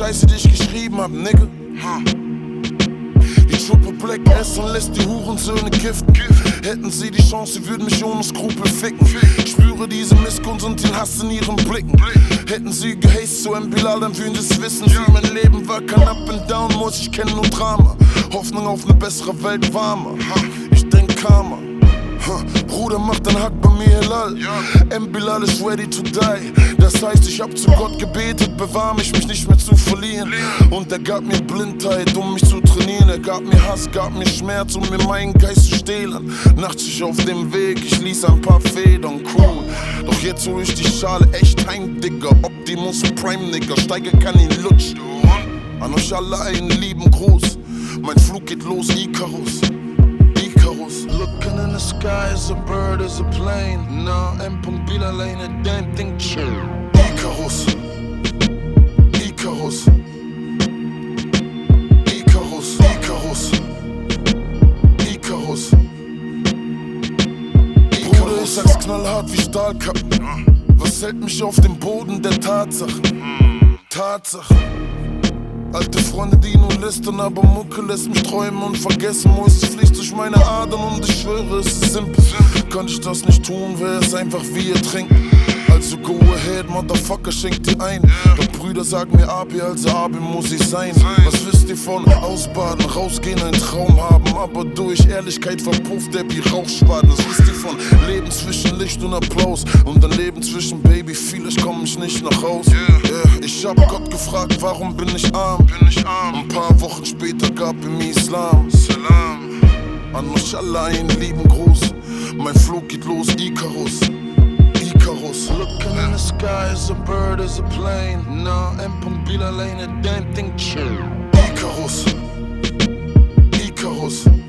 Scheiße, die ich geschrieben hab, Nigga. Die Truppe Black essen lässt die Hurensöhne giften. Hätten sie die Chance, sie würden mich ohne Skrupel ficken. Spüre diese Missgunst und den Hass in ihren Blicken. Hätten sie gehasst zu Bilal, dann würden sie's wissen. Sie, mein Leben war kein Up and Down, muss ich kennen nur Drama. Hoffnung auf ne bessere Welt warmer. Ich denk Karma. Bruder, macht den Hack bei mir Hilal. Bilal ist ready to die. Das heißt, ich hab zu Gott gebetet, bewahr mich nicht mehr zu verlieren. Und er gab mir Blindheit, um mich zu trainieren. Er gab mir Hass, gab mir Schmerz, um mir meinen Geist zu stehlen. Nachts ich auf dem Weg, ich ließ ein paar Federn, cool. Doch jetzt hol ich die Schale echt heim, Digga. Optimus Prime, Nigga, Steiger kann ihn lutschen. An euch alle einen lieben Gruß. Mein Flug geht los, Icarus. Looking in the sky as a bird, as a plane. Nah, Bilal ain't a damn thing chill. Icarus. Icarus. Icarus. Icarus. Icarus. Bruder, ich sag's knallhart wie Stahlkappen. Was hält mich auf dem Boden der Tatsachen? Tatsachen. Alte Freunde, die nur lästern, aber Mucke lässt mich träumen und vergessen. Muss es fließt durch meine Adern und ich schwöre, es ist simpel. Könnte ich das nicht tun, wäre es einfach wie ihr trinken. Also go ahead, Motherfucker, schenkt dir ein. Doch Brüder sagen mir Abi, also Abi muss ich sein. Was wisst ihr von Ausbaden, rausgehen, einen Traum haben, aber durch Ehrlichkeit verpufft der wie Rauchschwaden. Was wisst ihr von Leben zwischen Licht und Applaus und ein Leben zwischen Baby, vielleicht komm ich nicht nach Haus. Ich hab Gott gefragt, warum bin ich arm? Ein paar Wochen später gab ihm Islam. Salam. An euch alle einen lieben Gruß. Mein Flug geht los, Icarus. Icarus. Looking in the sky as a bird, as a plane. Nah, Bilal ain't a damn thing chill. Icarus. Icarus.